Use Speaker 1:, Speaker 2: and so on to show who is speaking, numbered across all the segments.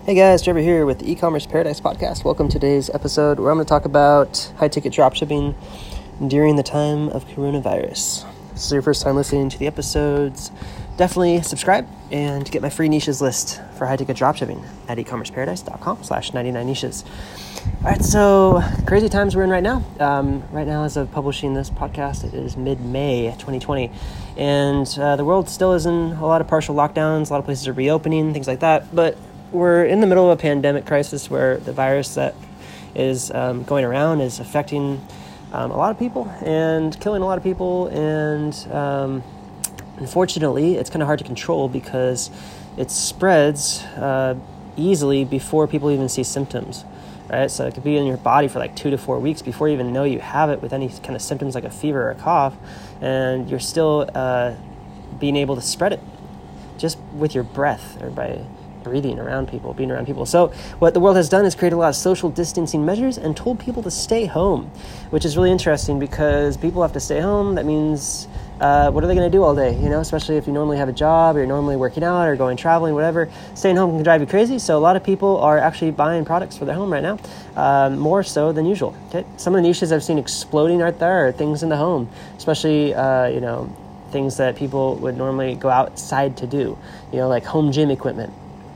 Speaker 1: Hey guys, Trevor here with the E-commerce Paradise Podcast. Welcome to today's episode where I'm going to talk about high-ticket dropshipping during the time of coronavirus. If this is your first time listening to the episodes, definitely subscribe and get my free niches list for high-ticket dropshipping at ecommerceparadise.com/99niches. All right, so crazy times we're in right now. Right now, as of publishing this podcast, it is mid-May 2020, and the world still is in a lot of partial lockdowns. A lot of places are reopening, things like that, but we're in the middle of a pandemic crisis where the virus that is going around is affecting a lot of people and killing a lot of people, and unfortunately, it's kind of hard to control because it spreads easily before people even see symptoms. Right, so it could be in your body for like 2 to 4 weeks before you even know you have it with any kind of symptoms like a fever or a cough, and you're still being able to spread it just with your breath or by breathing around people, being around people. So what the world has done is create a lot of social distancing measures and told people to stay home, which is really interesting because people have to stay home. That means what are they going to do all day? You know, especially if you normally have a job or you're normally working out or going traveling, whatever. Staying home can drive you crazy. So a lot of people are actually buying products for their home right now, more so than usual. Okay, some of the niches I've seen exploding right there are things in the home, especially things that people would normally go outside to do. You know, like home gym equipment.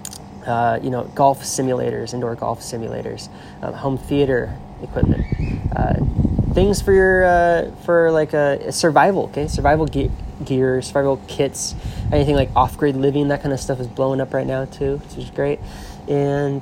Speaker 1: Golf simulators, indoor golf simulators, home theater equipment, things for your survival. Okay, survival gear, survival kits, anything like off-grid living. That kind of stuff is blowing up right now too, which is great. And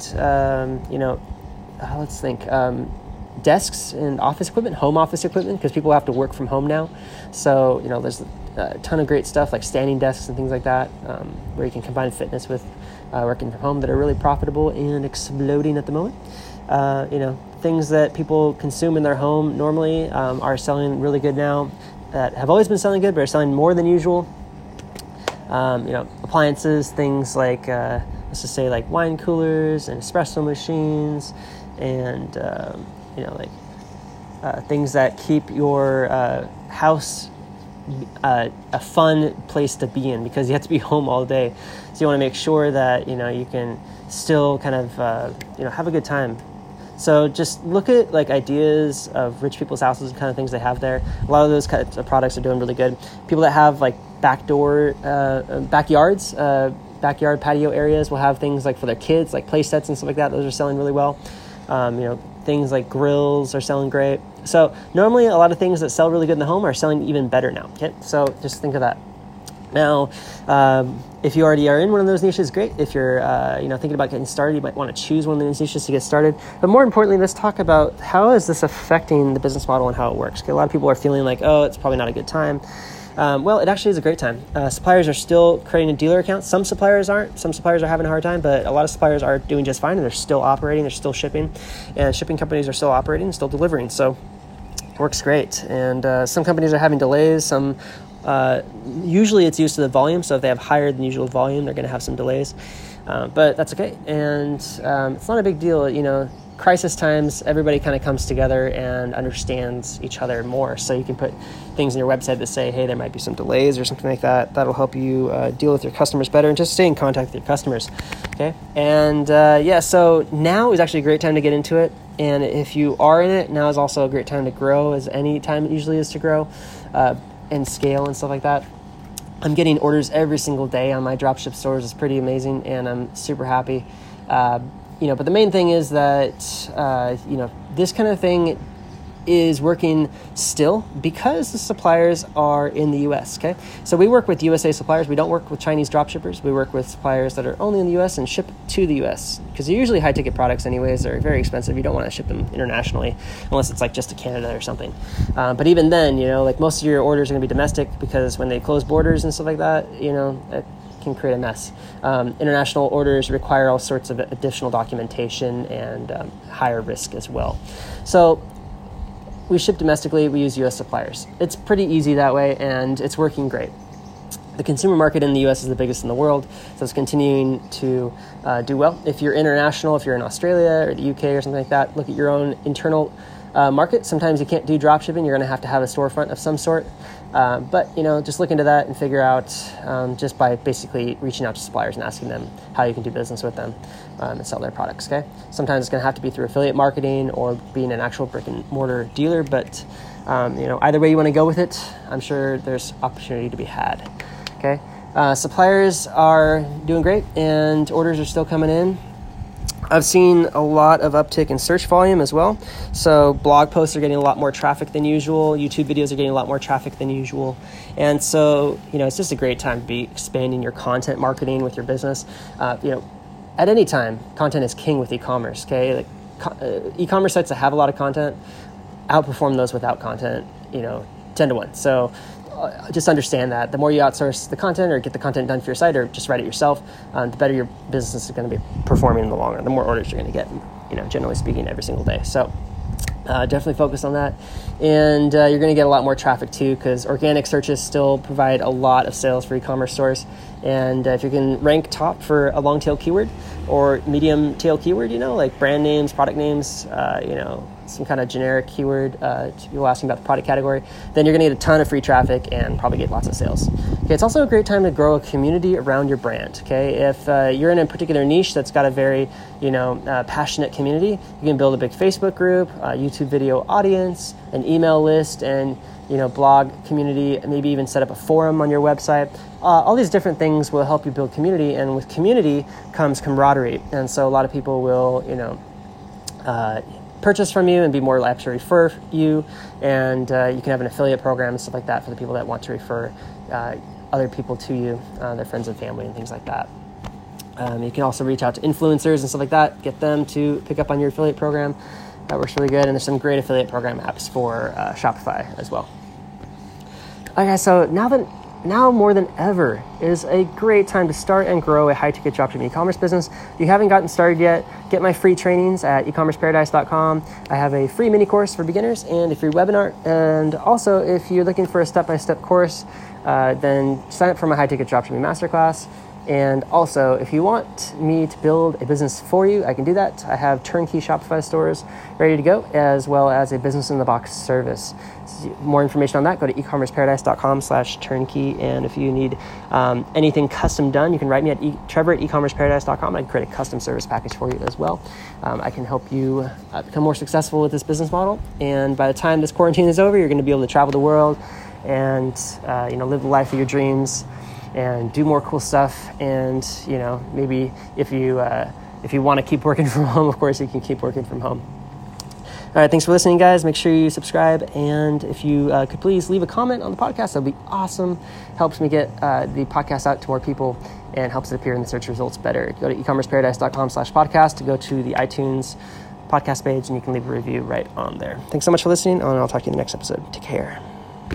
Speaker 1: let's think. Desks and office equipment, home office equipment, because people have to work from home now. So there's a ton of great stuff like standing desks and things like that, where you can combine fitness with working from home, that are really profitable and exploding at the moment. Things that people consume in their home normally are selling really good now, that have always been selling good but are selling more than usual. Appliances, things like let's just say like wine coolers and espresso machines, and things that keep your house a fun place to be in, because you have to be home all day. So you want to make sure that you can still kind of have a good time. So just look at like ideas of rich people's houses and kind of things they have there. A lot of those kinds of products are doing really good. People that have like backyard patio areas will have things like for their kids, like play sets and stuff like that. Those are selling really well. Things like grills are selling great. So normally a lot of things that sell really good in the home are selling even better now. Okay, so just think of that. Now, if you already are in one of those niches, great. If you're thinking about getting started, you might want to choose one of those niches to get started. But more importantly, let's talk about how is this affecting the business model and how it works. Okay, a lot of people are feeling like, oh, it's probably not a good time. Well, it actually is a great time. Suppliers are still creating dealer accounts. Some suppliers aren't. Some suppliers are having a hard time, but a lot of suppliers are doing just fine, and they're still operating. They're still shipping, and shipping companies are still operating and still delivering. So it works great. And some companies are having delays. Some usually it's used to the volume. So if they have higher than usual volume, they're going to have some delays. But that's okay. And it's not a big deal. Crisis times, everybody kind of comes together and understands each other more. So you can put things in your website that say, hey, there might be some delays or something like that. That'll help you deal with your customers better and just stay in contact with your customers. Okay. And so now is actually a great time to get into it. And if you are in it, now is also a great time to grow, as any time it usually is to grow and scale and stuff like that. I'm getting orders every single day on my dropship stores. It's pretty amazing, and I'm super happy. But the main thing is that, this kind of thing is working still because the suppliers are in the U.S., okay? So we work with USA suppliers. We don't work with Chinese dropshippers. We work with suppliers that are only in the U.S. and ship to the U.S. because they're usually high-ticket products anyways. They're very expensive. You don't want to ship them internationally unless it's like just to Canada or something. But even then, like most of your orders are going to be domestic, because when they close borders and stuff like that, it can create a mess. International orders require all sorts of additional documentation and higher risk as well. So we ship domestically, we use U.S. suppliers. It's pretty easy that way, and it's working great. The consumer market in the U.S. is the biggest in the world, so it's continuing to do well. If you're international, if you're in Australia or the UK or something like that, look at your own internal market. Sometimes you can't do drop shipping. You're going to have a storefront of some sort. But, just look into that and figure out just by basically reaching out to suppliers and asking them how you can do business with them and sell their products, okay? Sometimes it's going to have to be through affiliate marketing or being an actual brick and mortar dealer, but, either way you want to go with it, I'm sure there's opportunity to be had, okay? Suppliers are doing great and orders are still coming in. I've seen a lot of uptick in search volume as well. So blog posts are getting a lot more traffic than usual. YouTube videos are getting a lot more traffic than usual. And so, it's just a great time to be expanding your content marketing with your business. At any time, content is king with e-commerce, okay? E-commerce sites that have a lot of content outperform those without content, 10 to 1. So just understand that the more you outsource the content or get the content done for your site or just write it yourself, the better your business is going to be performing in the long run, the more orders you're going to get, generally speaking, every single day. So definitely focus on that. And you're going to get a lot more traffic too, because organic searches still provide a lot of sales for e-commerce stores. And if you can rank top for a long tail keyword or medium tail keyword, like brand names, product names, some kind of generic keyword, people asking about the product category, then you're going to get a ton of free traffic and probably get lots of sales. Okay, it's also a great time to grow a community around your brand. Okay, if you're in a particular niche that's got a very, passionate community, you can build a big Facebook group, a YouTube video audience, an email list, and blog community, maybe even set up a forum on your website. All these different things will help you build community, and with community comes camaraderie. And so a lot of people will, purchase from you and be more likely to refer you, and you can have an affiliate program and stuff like that for the people that want to refer other people to you, their friends and family and things like that. You can also reach out to influencers and stuff like that, get them to pick up on your affiliate program. That works really good, and there's some great affiliate program apps for Shopify as well. Okay, so now more than ever is a great time to start and grow a high-ticket dropshipping e-commerce business. If you haven't gotten started yet, get my free trainings at ecommerceparadise.com. I have a free mini course for beginners and a free webinar. And also, if you're looking for a step-by-step course, then sign up for my high-ticket dropshipping masterclass. And also, if you want me to build a business for you, I can do that. I have turnkey Shopify stores ready to go, as well as a business-in-the-box service. More information on that, go to ecommerceparadise.com/turnkey. And if you need anything custom done, you can write me at trevor@ecommerceparadise.com. I can create a custom service package for you as well. I can help you become more successful with this business model. And by the time this quarantine is over, you're going to be able to travel the world and live the life of your dreams and do more cool stuff. And maybe if you want to keep working from home, of course you can keep working from home. All right, thanks for listening, guys. Make sure you subscribe, and if you could please leave a comment on the podcast, that'd be awesome. Helps me get the podcast out to more people and helps it appear in the search results better. Go to ecommerceparadise.com/podcast to go to the iTunes podcast page, and you can leave a review right on there. Thanks so much for listening, and I'll talk to you in the next episode. Take care.